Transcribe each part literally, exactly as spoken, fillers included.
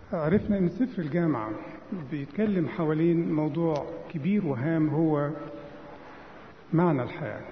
عرفنا أن سفر الجامعة بيتكلم حوالين موضوع كبير وهام هو معنى الحياة،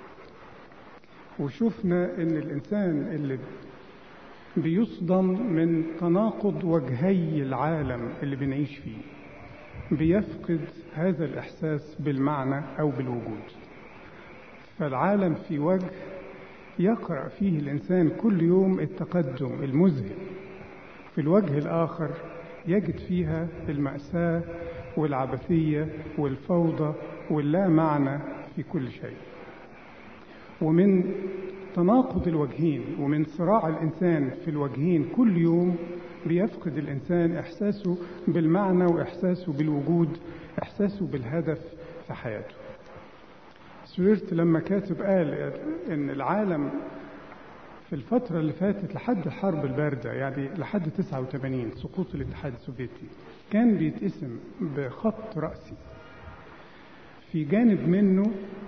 وشوفنا أن الإنسان اللي بيصدم من تناقض وجهي العالم اللي بنعيش فيه بيفقد هذا الإحساس بالمعنى أو بالوجود. فالعالم في وجه يقرأ فيه الإنسان كل يوم التقدم المذهل، في الوجه الآخر يجد فيها المأساة والعبثية والفوضى واللا معنى في كل شيء. ومن تناقض الوجهين ومن صراع الإنسان في الوجهين كل يوم بيفقد الإنسان إحساسه بالمعنى وإحساسه بالوجود، إحساسه بالهدف في حياته. سررت لما كاتب قال إن العالم في الفترة اللي فاتت لحد الحرب الباردة، يعني لحد تسعة وثمانين سقوط الاتحاد السوفيتي، كان بيتقسم بخط رأسي. في جانب منه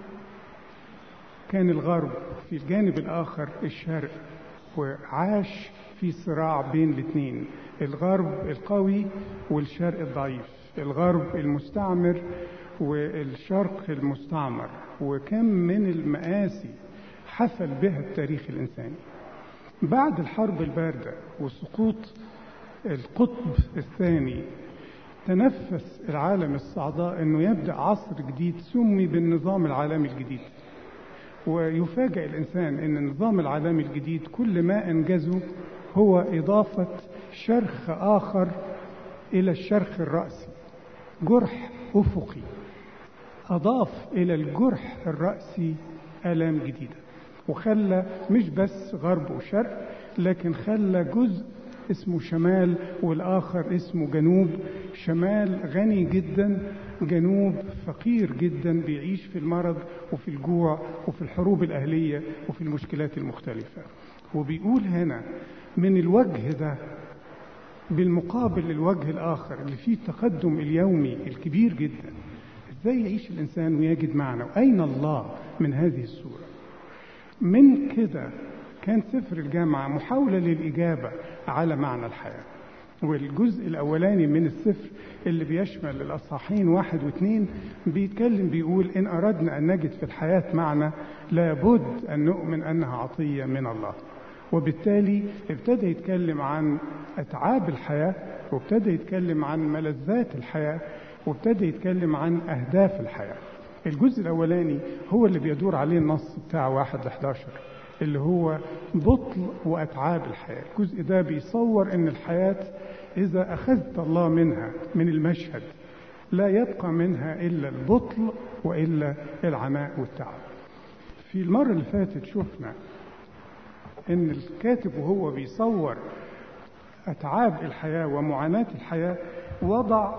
كان الغرب، في الجانب الآخر الشرق، وعاش في صراع بين الاثنين، الغرب القوي والشرق الضعيف، الغرب المستعمر والشرق المستعمر. وكم من المآسي حفل بها التاريخ الإنساني. بعد الحرب الباردة وسقوط القطب الثاني تنفس العالم الصعداء أنه يبدأ عصر جديد سمي بالنظام العالمي الجديد. ويفاجأ الإنسان أن النظام العالمي الجديد كل ما أنجزه هو إضافة شرخ آخر إلى الشرخ الرأسي، جرح أفقي أضاف إلى الجرح الرأسي آلام جديدة، وخلى مش بس غرب وشرق، لكن خلى جزء اسمه شمال والآخر اسمه جنوب. شمال غني جدا، جنوب فقير جدا، بيعيش في المرض وفي الجوع وفي الحروب الأهلية وفي المشكلات المختلفة. وبيقول هنا من الوجه ده بالمقابل للوجه الآخر اللي فيه التقدم اليومي الكبير جدا، ازاي يعيش الإنسان ويجد معنى، وأين الله من هذه الصورة؟ من كده كان سفر الجامعة محاولة للإجابة على معنى الحياة. والجزء الأولاني من السفر اللي بيشمل الأصحاحين واحد واثنين بيتكلم بيقول إن أردنا أن نجد في الحياة معنى لابد أن نؤمن أنها عطية من الله. وبالتالي ابتدى يتكلم عن أتعاب الحياة، وابتدى يتكلم عن ملذات الحياة، وابتدى يتكلم عن أهداف الحياة. الجزء الأولاني هو اللي بيدور عليه النص بتاع واحد لحداشر، اللي هو بطل وأتعاب الحياة. الجزء ده بيصور أن الحياة إذا أخذت الله منها من المشهد لا يبقى منها إلا البطل وإلا العناء والتعب. في المرة اللي فاتت شفنا أن الكاتب وهو بيصور أتعاب الحياة ومعاناة الحياة وضع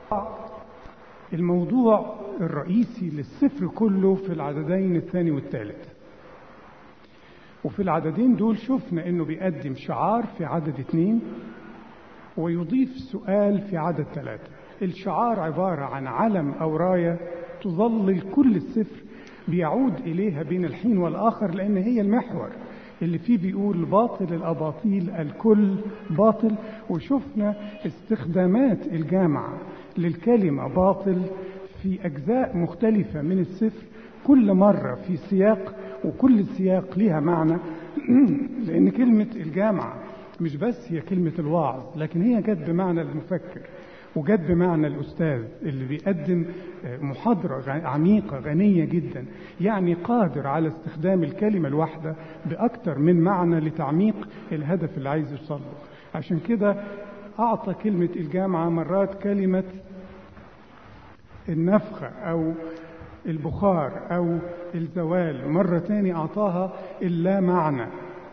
الموضوع الرئيسي للسفر كله في العددين الثاني والثالث. وفي العددين دول شفنا انه بيقدم شعار في عدد اثنين ويضيف سؤال في عدد ثلاثة. الشعار عبارة عن علم او راية تظلل كل السفر، بيعود اليها بين الحين والاخر، لان هي المحور اللي فيه بيقول باطل الاباطيل الكل باطل. وشفنا استخدامات الجامعة للكلمة باطل في اجزاء مختلفة من السفر، كل مرة في سياق، وكل سياق لها معنى. لأن كلمة الجامعة مش بس هي كلمة الواعظ، لكن هي جت بمعنى المفكر، وجت بمعنى الأستاذ اللي بيقدم محاضرة عميقة غنية جدا، يعني قادر على استخدام الكلمة الواحدة بأكثر من معنى لتعميق الهدف اللي عايز يوصل له. عشان كده أعطى كلمة الجامعة مرات كلمة النفخة أو البخار أو الزوال، مرة تاني أعطاها اللا معنى،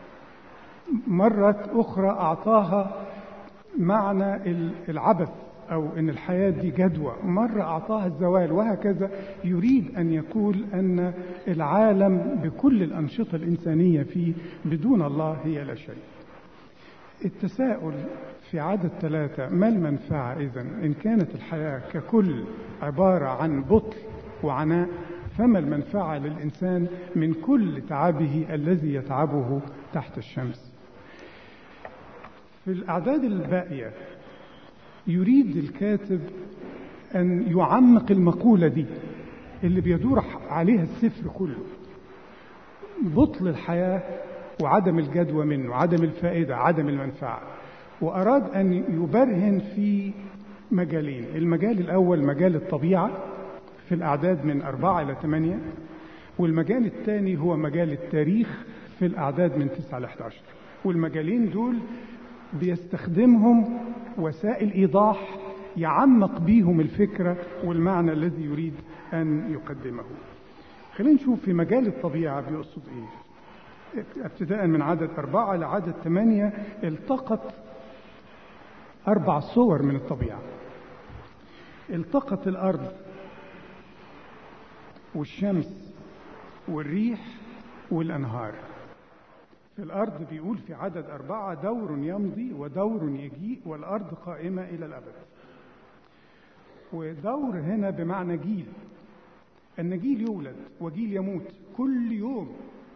مرة أخرى أعطاها معنى العبث أو إن الحياة دي جدوى، مرة أعطاها الزوال، وهكذا. يريد أن يقول أن العالم بكل الأنشطة الإنسانية فيه بدون الله هي لا شيء. التساؤل في عدد ثلاثة: ما المنفعة إذن إن كانت الحياة ككل عبارة عن بطل وعناء؟ فما المنفعة للإنسان من كل تعبه الذي يتعبه تحت الشمس؟ في الأعداد الباقية يريد الكاتب أن يعمق المقولة دي اللي بيدور عليها السفر كله، بطل الحياة وعدم الجدوى منه، عدم الفائدة، عدم المنفعة. وأراد أن يبرهن في مجالين. المجال الأول مجال الطبيعة في الأعداد من أربعة إلى ثمانية، والمجال الثاني هو مجال التاريخ في الأعداد من تسعة إلى أحد عشر. والمجالين دول بيستخدمهم وسائل إيضاح يعمق بيهم الفكرة والمعنى الذي يريد أن يقدمه. خلينا نشوف في مجال الطبيعة بيقصد إيه. ابتداء من عدد أربعة إلى عدد ثمانية التقط أربع صور من الطبيعة. التقط الأرض والشمس والريح والأنهار. في الأرض بيقول في عدد أربعة: دور يمضي ودور يجيء والأرض قائمة إلى الأبد. ودور هنا بمعنى جيل، أن جيل يولد وجيل يموت كل يوم.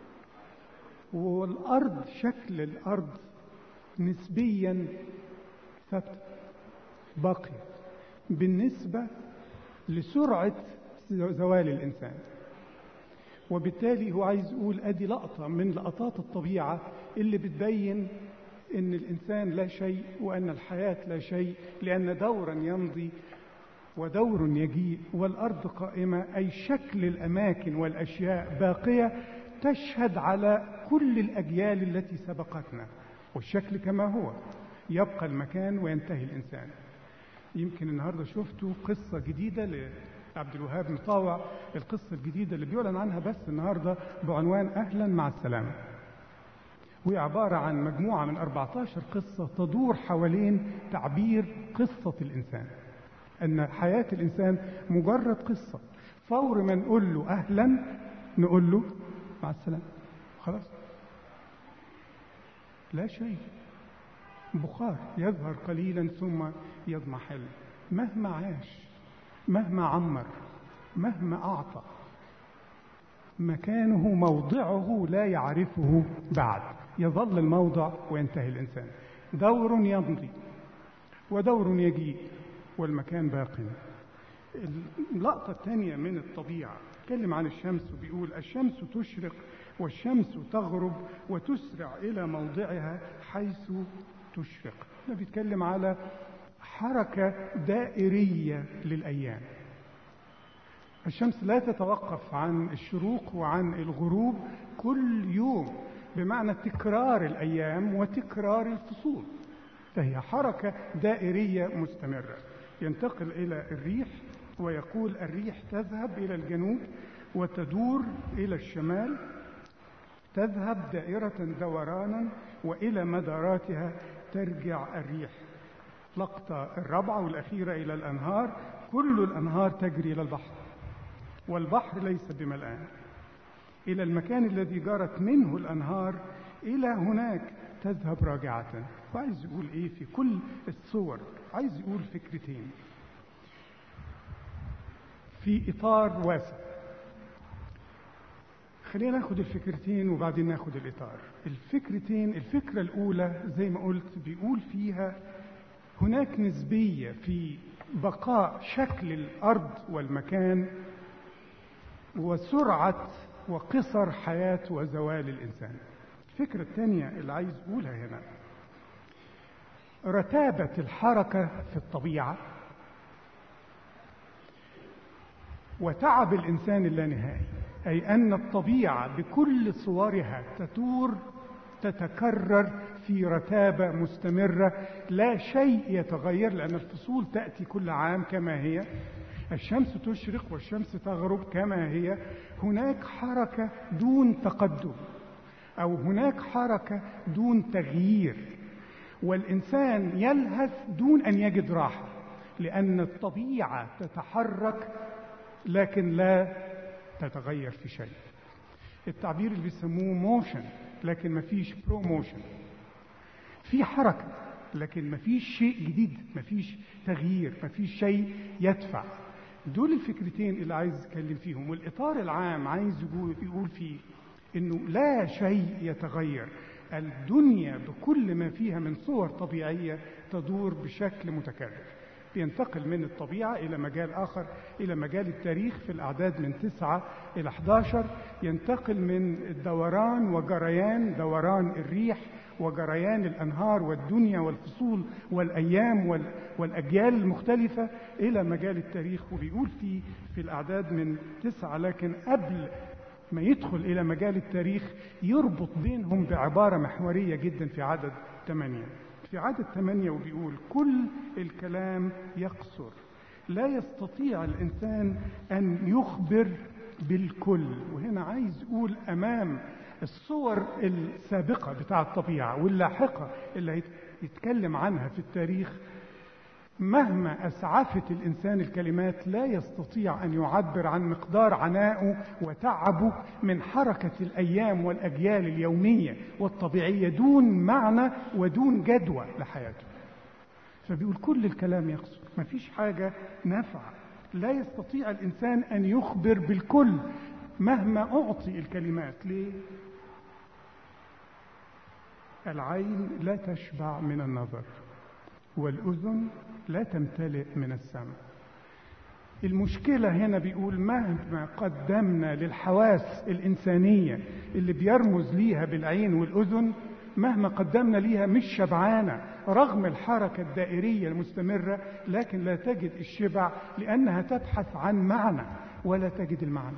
والأرض شكل الأرض نسبيا ثابت باقي بالنسبة لسرعة زوال الإنسان. وبالتالي هو عايز يقول أدي لقطة من لقطات الطبيعة اللي بتبين إن الإنسان لا شيء وأن الحياة لا شيء، لأن دورا يمضي ودور يجيء والأرض قائمة، أي شكل الأماكن والأشياء باقية تشهد على كل الأجيال التي سبقتنا. والشكل كما هو، يبقى المكان وينتهي الإنسان. يمكن النهاردة شفتوا قصة جديدة لعبد الوهاب مطاوع، القصة الجديدة اللي بيعلن عنها بس النهاردة بعنوان أهلا مع السلامة. وهي عبارة عن مجموعة من أربعة عشر قصة تدور حوالين تعبير قصة الإنسان، أن حياة الإنسان مجرد قصة. فور ما نقول له أهلا نقول له مع السلامة، خلاص لا شيء، بخار يظهر قليلا ثم يضمحل. مهما عاش، مهما عمر، مهما أعطى، مكانه موضعه لا يعرفه بعد، يظل الموضع وينتهي الإنسان. دور يمضي ودور يجيء والمكان باق. اللقطة الثانية من الطبيعة تكلم عن الشمس وبيقول: الشمس تشرق والشمس تغرب وتسرع إلى موضعها حيث تشرق. ده بيتكلم على حركة دائرية للأيام. الشمس لا تتوقف عن الشروق وعن الغروب كل يوم، بمعنى تكرار الأيام وتكرار الفصول، فهي حركة دائرية مستمرة. ينتقل إلى الريح ويقول: الريح تذهب إلى الجنوب وتدور إلى الشمال، تذهب دائرة دورانا وإلى مداراتها ترجع الريح. لقطة الرابعة والأخيرة إلى الأنهار: كل الأنهار تجري إلى البحر والبحر ليس بملآن، إلى المكان الذي جرت منه الأنهار إلى هناك تذهب راجعة. وعايز يقول إيه في كل الصور؟ عايز يقول فكرتين في إطار واسع. خلينا ناخد الفكرتين وبعدين ناخد الإطار. الفكرتين، الفكرة الأولى زي ما قلت بيقول فيها هناك نسبية في بقاء شكل الأرض والمكان وسرعة وقصر حياة وزوال الإنسان. الفكرة الثانية اللي عايز أقولها هنا رتابة الحركة في الطبيعة وتعب الإنسان اللانهائي، أي أن الطبيعة بكل صورها تدور تتكرر في رتابة مستمرة، لا شيء يتغير، لأن الفصول تأتي كل عام كما هي، الشمس تشرق والشمس تغرب كما هي. هناك حركة دون تقدم، أو هناك حركة دون تغيير، والإنسان يلهث دون أن يجد راحة، لأن الطبيعة تتحرك لكن لا تتغير في شيء. التعبير اللي بيسموه موشن، لكن ما فيش بروموشن. في حركة لكن ما فيش شيء جديد، ما فيش تغيير، ما فيش شيء يدفع. دول الفكرتين اللي عايز اتكلم فيهم. والإطار العام عايز يقول فيه إنه لا شيء يتغير، الدنيا بكل ما فيها من صور طبيعية تدور بشكل متكرر. بينتقل من الطبيعة إلى مجال آخر، إلى مجال التاريخ في الأعداد من تسعة إلى أحد عشر. ينتقل من الدوران وجريان دوران الريح وجريان الأنهار والدنيا والفصول والأيام والأجيال المختلفة إلى مجال التاريخ. وبيقول فيه في الأعداد من تسعة، لكن قبل ما يدخل إلى مجال التاريخ يربط بينهم بعبارة محورية جدا في عدد ثمانية. في عدد ثمانية وبيقول: كل الكلام يقصر، لا يستطيع الإنسان أن يخبر بالكل. وهنا عايز يقول أمام الصور السابقة بتاع الطبيعة واللاحقة اللي يتكلم عنها في التاريخ، مهما أسعفت الإنسان الكلمات لا يستطيع أن يعبر عن مقدار عنائه وتعبه من حركة الأيام والأجيال اليومية والطبيعية دون معنى ودون جدوى لحياته. فبيقول كل الكلام يقصر، ما فيش حاجة نافعة، لا يستطيع الإنسان أن يخبر بالكل مهما أعطي الكلمات. ليه؟ العين لا تشبع من النظر، والأذن لا تمتلئ من السمع. المشكلة هنا بيقول مهما قدمنا للحواس الإنسانية اللي بيرمز ليها بالعين والأذن، مهما قدمنا ليها مش شبعانة رغم الحركة الدائرية المستمرة، لكن لا تجد الشبع لأنها تبحث عن معنى ولا تجد المعنى.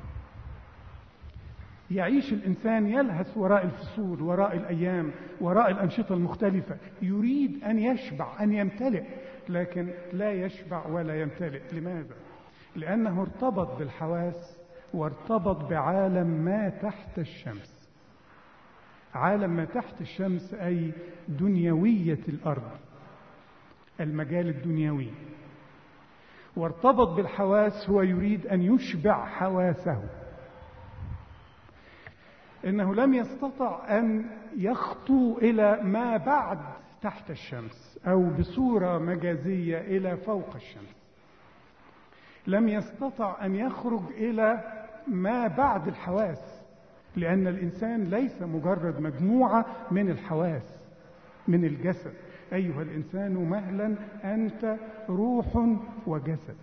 يعيش الإنسان يلهث وراء الفصول، وراء الأيام، وراء الأنشطة المختلفة، يريد أن يشبع، أن يمتلئ، لكن لا يشبع ولا يمتلئ. لماذا؟ لأنه ارتبط بالحواس وارتبط بعالم ما تحت الشمس. عالم ما تحت الشمس أي دنيوية الأرض، المجال الدنيوي. وارتبط بالحواس، هو يريد أن يشبع حواسه. إنه لم يستطع أن يخطو إلى ما بعد تحت الشمس، أو بصورة مجازية إلى فوق الشمس. لم يستطع أن يخرج إلى ما بعد الحواس، لأن الإنسان ليس مجرد مجموعة من الحواس من الجسد. أيها الإنسان مهلا أنت روح وجسد،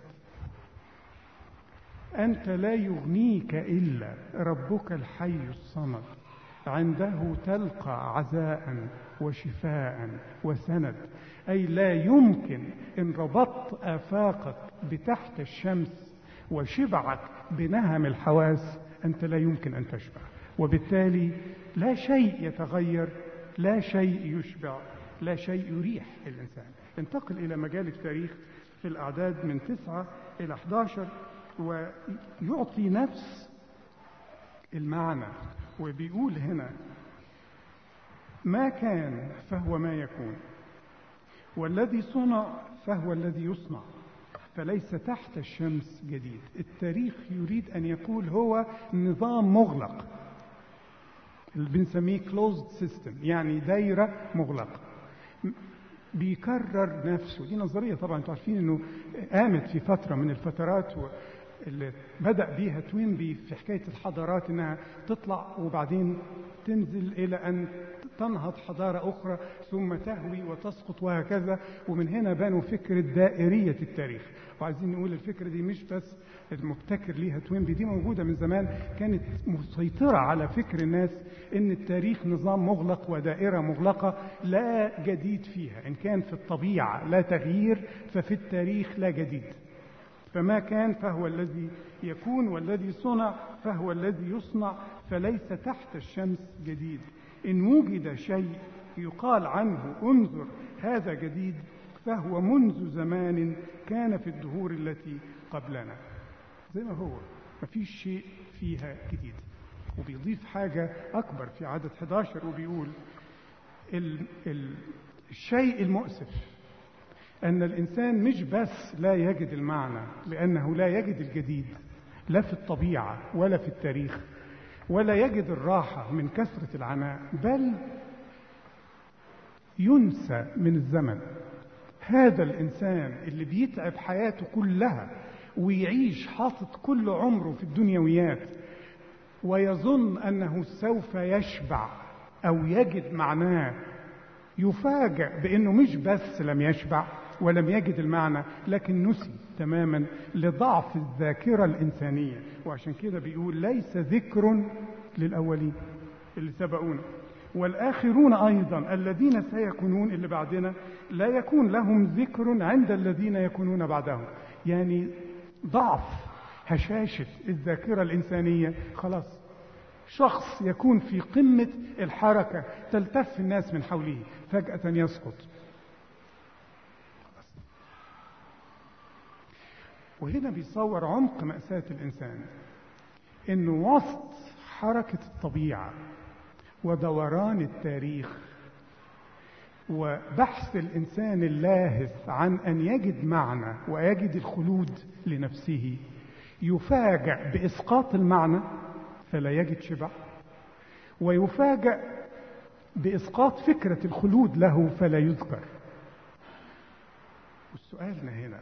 أنت لا يغنيك إلا ربك الحي الصمد، عنده تلقى عزاء وشفاء وسند. أي لا يمكن إن ربطت آفاقك بتحت الشمس وشبعك بنهم الحواس، أنت لا يمكن أن تشبع، وبالتالي لا شيء يتغير، لا شيء يشبع، لا شيء يريح الإنسان. انتقل إلى مجال التاريخ في الأعداد من تسعة إلى أحد عشر، ويعطي نفس المعنى. وبيقول هنا: ما كان فهو ما يكون، والذي صنع فهو الذي يصنع، فليس تحت الشمس جديد. التاريخ يريد أن يقول هو نظام مغلق، اللي بنسميه closed system، يعني دايرة مغلقة بيكرر نفسه. دي نظرية طبعا انتوا عارفين انه قامت في فترة من الفترات اللي بدأ بيها توينبي في حكاية الحضارات، انها تطلع وبعدين تنزل الى ان تنهض حضارة اخرى ثم تهوي وتسقط وهكذا. ومن هنا بانوا فكرة دائرية التاريخ. وعايزين نقول الفكرة دي مش بس المبتكر ليها توينبي، دي موجودة من زمان، كانت مسيطرة على فكر الناس ان التاريخ نظام مغلق ودائرة مغلقة لا جديد فيها. ان كان في الطبيعة لا تغيير، ففي التاريخ لا جديد. فما كان فهو الذي يكون، والذي صنع فهو الذي يصنع، فليس تحت الشمس جديد. إن وجد شيء يقال عنه انظر هذا جديد، فهو منذ زمان كان في الدهور التي قبلنا. زي ما هو، ما فيش شيء فيها جديد. وبيضيف حاجة أكبر في عدد أحد عشر وبيقول: ال ال الشيء المؤسف أن الإنسان مش بس لا يجد المعنى لأنه لا يجد الجديد، لا في الطبيعة ولا في التاريخ، ولا يجد الراحة من كثرة العناء، بل ينسى من الزمن. هذا الإنسان اللي بيتعب حياته كلها ويعيش حاطط كل عمره في الدنيويات ويظن أنه سوف يشبع أو يجد معناه يفاجأ بأنه مش بس لم يشبع ولم يجد المعنى، لكن نسي تماما لضعف الذاكرة الإنسانية. وعشان كده بيقول ليس ذكر للأولين اللي سبقونا، والآخرون أيضا الذين سيكونون اللي بعدنا لا يكون لهم ذكر عند الذين يكونون بعدهم. يعني ضعف هشاشة الذاكرة الإنسانية. خلاص شخص يكون في قمة الحركة تلتف الناس من حوله فجأة يسقط. وهنا بيصور عمق مأساة الإنسان، إنه وسط حركة الطبيعة ودوران التاريخ وبحث الإنسان اللاهث عن أن يجد معنى ويجد الخلود لنفسه، يفاجأ بإسقاط المعنى فلا يجد شبع، ويفاجأ بإسقاط فكرة الخلود له فلا يذكر. والسؤالنا هنا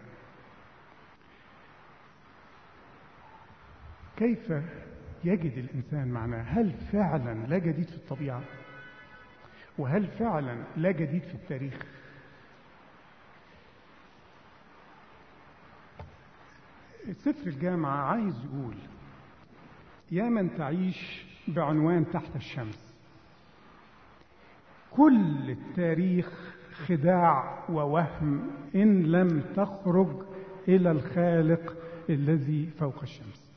كيف يجد الإنسان معناه؟ هل فعلا لا جديد في الطبيعة؟ وهل فعلا لا جديد في التاريخ؟ سفر الجامعة عايز يقول يا من تعيش بعنوان تحت الشمس، كل التاريخ خداع ووهم إن لم تخرج إلى الخالق الذي فوق الشمس.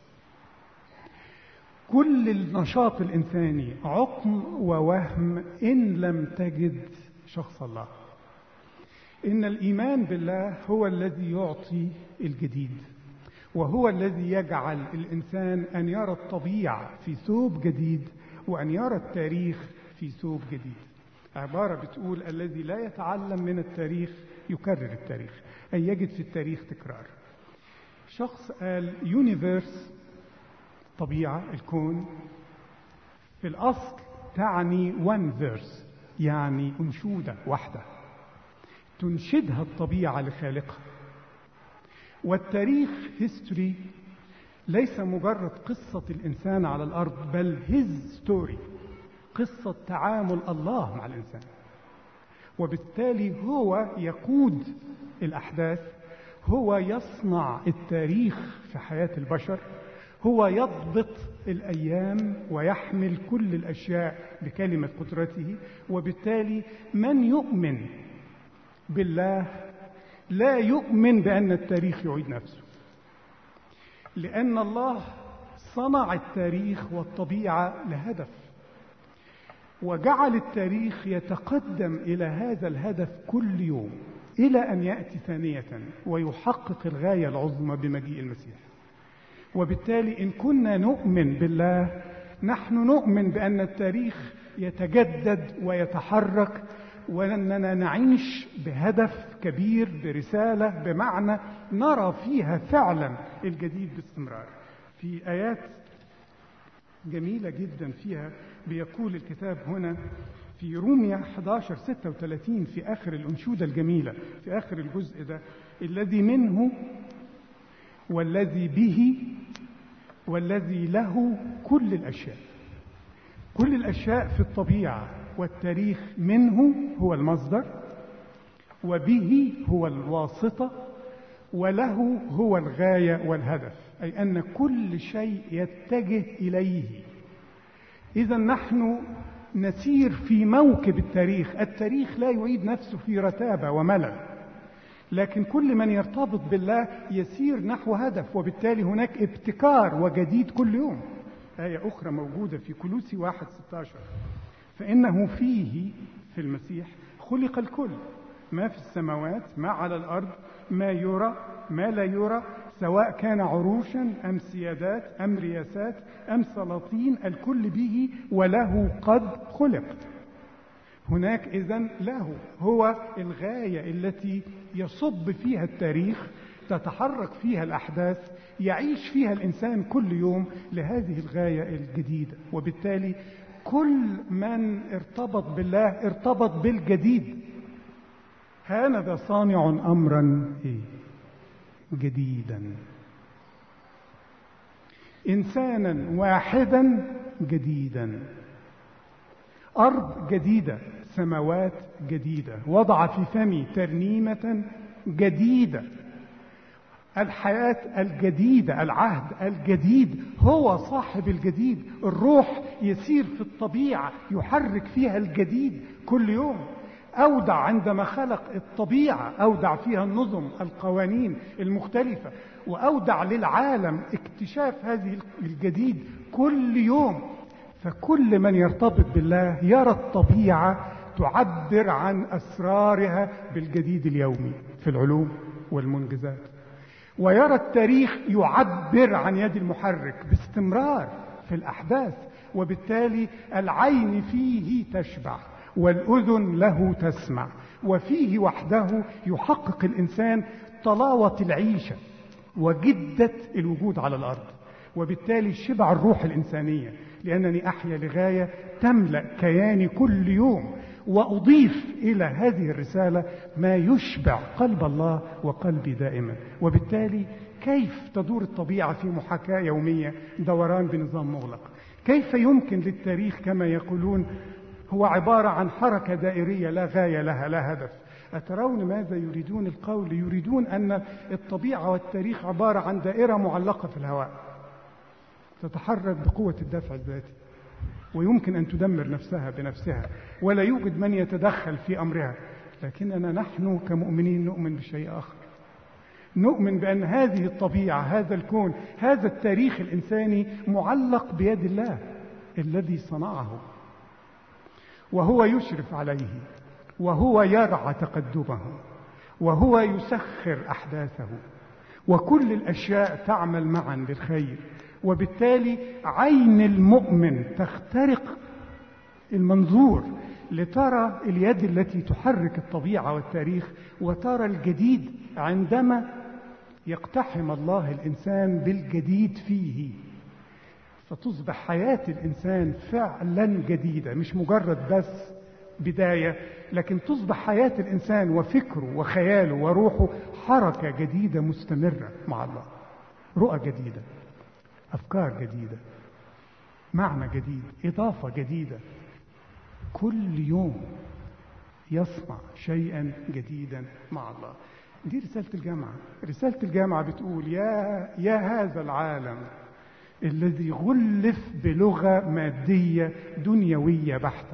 كل النشاط الإنساني عقم ووهم إن لم تجد شخص الله. إن الإيمان بالله هو الذي يعطي الجديد، وهو الذي يجعل الإنسان أن يرى الطبيعة في ثوب جديد وأن يرى التاريخ في ثوب جديد. عبارة بتقول الذي لا يتعلم من التاريخ يكرر التاريخ، أي يجد في التاريخ تكرار. شخص قال يونيفيرس، طبيعة الكون، في الأصل تعني one verse، يعني أنشودة واحدة تنشدها الطبيعة لخالقها. والتاريخ history ليس مجرد قصة الإنسان على الأرض، بل his story، قصة تعامل الله مع الإنسان. وبالتالي هو يقود الأحداث، هو يصنع التاريخ في حياة البشر، هو يضبط الأيام ويحمل كل الأشياء بكلمة قدرته. وبالتالي من يؤمن بالله لا يؤمن بأن التاريخ يعيد نفسه، لأن الله صنع التاريخ والطبيعة لهدف، وجعل التاريخ يتقدم إلى هذا الهدف كل يوم إلى أن يأتي ثانية ويحقق الغاية العظمى بمجيء المسيح. وبالتالي إن كنا نؤمن بالله نحن نؤمن بأن التاريخ يتجدد ويتحرك، وأننا نعيش بهدف كبير، برسالة، بمعنى نرى فيها فعلا الجديد باستمرار. في آيات جميلة جدا فيها بيقول الكتاب هنا في رومية أحد عشر ستة وثلاثين في آخر الأنشودة الجميلة في آخر الجزء ده: الذي منه والذي به والذي له كل الأشياء. كل الأشياء في الطبيعة والتاريخ منه هو المصدر، وبه هو الواسطة، وله هو الغاية والهدف، أي أن كل شيء يتجه إليه. إذا نحن نسير في موكب التاريخ. التاريخ لا يعيد نفسه في رتابة وملل، لكن كل من يرتبط بالله يسير نحو هدف، وبالتالي هناك ابتكار وجديد كل يوم. آية أخرى موجودة في كولوسي واحد ستة عشر: فإنه فيه، في المسيح، خلق الكل، ما في السماوات ما على الأرض، ما يرى ما لا يرى، سواء كان عروشا أم سيادات أم رياسات أم سلاطين، الكل به وله قد خلق. هناك إذن له هو الغاية التي يصب فيها التاريخ، تتحرك فيها الأحداث، يعيش فيها الإنسان كل يوم لهذه الغاية الجديدة. وبالتالي كل من ارتبط بالله ارتبط بالجديد. هانذا صانع أمرا إيه؟ جديدا، إنسانا واحدا جديدا. أرض جديدة، سماوات جديدة، وضع في فمي ترنيمة جديدة. الحياة الجديدة، العهد الجديد، هو صاحب الجديد. الروح يسير في الطبيعة يحرك فيها الجديد كل يوم. أودع عندما خلق الطبيعة، أودع فيها النظم، القوانين المختلفة، وأودع للعالم اكتشاف هذه الجديد كل يوم. فكل من يرتبط بالله يرى الطبيعة تعبر عن أسرارها بالجديد اليومي في العلوم والمنجزات، ويرى التاريخ يعبر عن يد المحرك باستمرار في الأحداث، وبالتالي العين فيه تشبع والأذن له تسمع، وفيه وحده يحقق الإنسان طلاوة العيشة وجدة الوجود على الأرض، وبالتالي شبع الروح الإنسانية، لأنني أحيا لغاية تملأ كياني كل يوم، وأضيف إلى هذه الرسالة ما يشبع قلب الله وقلبي دائما. وبالتالي كيف تدور الطبيعة في محاكاة يومية، دوران بنظام مغلق؟ كيف يمكن للتاريخ كما يقولون هو عبارة عن حركة دائرية لا غاية لها، لا هدف؟ أترون ماذا يريدون القول؟ يريدون أن الطبيعة والتاريخ عبارة عن دائرة معلقة في الهواء تتحرك بقوة الدفع الذاتي، ويمكن أن تدمر نفسها بنفسها ولا يوجد من يتدخل في أمرها. لكننا نحن كمؤمنين نؤمن بشيء آخر، نؤمن بأن هذه الطبيعة، هذا الكون، هذا التاريخ الإنساني معلق بيد الله الذي صنعه، وهو يشرف عليه، وهو يرعى تقدمه، وهو يسخر أحداثه، وكل الأشياء تعمل معا للخير. وبالتالي عين المؤمن تخترق المنظور لترى اليد التي تحرك الطبيعة والتاريخ، وترى الجديد عندما يقتحم الله الإنسان بالجديد فيه، فتصبح حياة الإنسان فعلا جديدة، مش مجرد بس بداية، لكن تصبح حياة الإنسان وفكره وخياله وروحه حركة جديدة مستمرة مع الله، رؤى جديدة، أفكار جديدة، معنى جديد، إضافة جديدة، كل يوم يصنع شيئا جديدا مع الله. دي رسالة الجامعة. رسالة الجامعة بتقول يا, يا هذا العالم الذي غلف بلغة مادية دنيوية بحتة،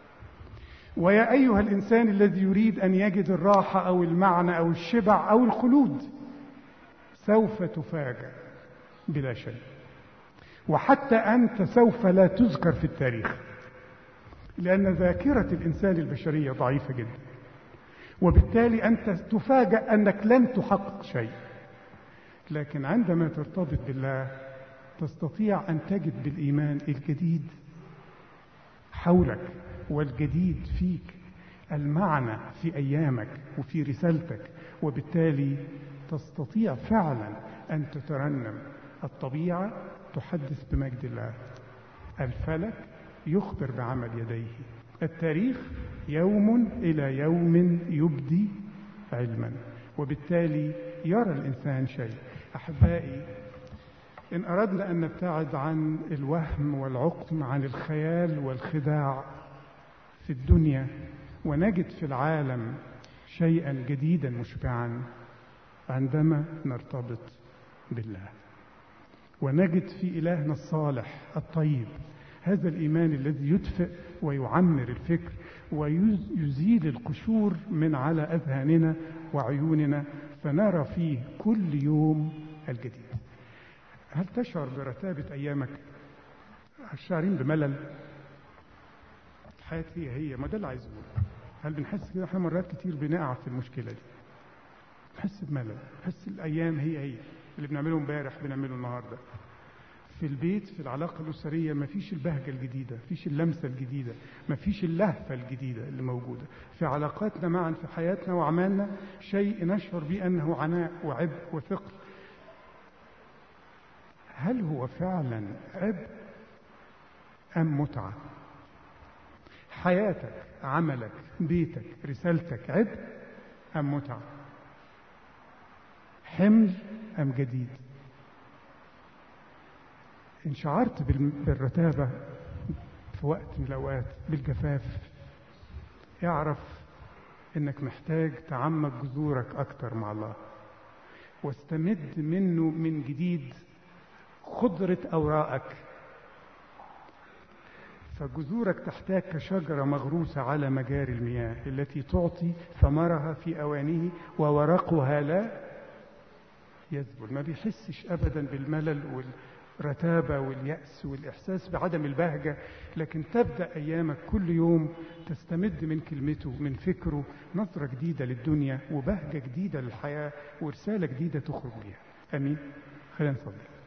ويا أيها الإنسان الذي يريد أن يجد الراحة أو المعنى أو الشبع أو الخلود، سوف تفاجأ بلا شيء، وحتى أنت سوف لا تذكر في التاريخ، لأن ذاكرة الإنسان البشرية ضعيفة جدا، وبالتالي أنت تفاجأ أنك لن تحقق شيء. لكن عندما ترتبط بالله تستطيع أن تجد بالإيمان الجديد حولك والجديد فيك، المعنى في أيامك وفي رسالتك، وبالتالي تستطيع فعلا أن تترنم. الطبيعة تحدث بمجد الله، الفلك يخبر بعمل يديه، التاريخ يوم إلى يوم يبدي علما، وبالتالي يرى الإنسان شيء. أحبائي، إن أردنا أن نبتعد عن الوهم والعقم، عن الخيال والخداع في الدنيا، ونجد في العالم شيئا جديدا مشبعا، عندما نرتبط بالله ونجد في إلهنا الصالح الطيب هذا الإيمان الذي يدفئ ويعمر الفكر ويزيل القشور من على أذهاننا وعيوننا، فنرى فيه كل يوم الجديد. هل تشعر برتابة أيامك؟ الشاعرين بملل؟ الحياة هي هي، ما ده اللي عايز أقوله. هل بنحس كده؟ احنا مرات كتير بنقع في المشكلة دي، نحس بملل، نحس الأيام هي هي، اللي بنعمله امبارح بنعمله النهارده. في البيت، في العلاقة الأسرية، ما فيش البهجة الجديدة، ما فيش اللمسة الجديدة، ما فيش اللهفة الجديدة اللي موجودة. في علاقاتنا معا، في حياتنا وأعمالنا، شيء نشعر به أنه عناء وعبء وثقل. هل هو فعلا عبء أم متعة؟ حياتك، عملك، بيتك، رسالتك عبء أم متعة؟ حمل أم جديد؟ إن شعرت بالرتابة في وقت من الأوقات بالجفاف، اعرف إنك محتاج تعمق جذورك أكتر مع الله، واستمد منه من جديد خضرة أوراقك. فجذورك تحتاج كشجرة مغروسة على مجاري المياه التي تعطي ثمرها في أوانه وورقها لا يذبل. ما بيحسش أبدا بالملل والرتابة واليأس والإحساس بعدم البهجة، لكن تبدأ أيامك كل يوم تستمد من كلمته، من فكره، نظرة جديدة للدنيا وبهجة جديدة للحياة ورسالة جديدة تخرج بها. أمين. خلينا نصلي.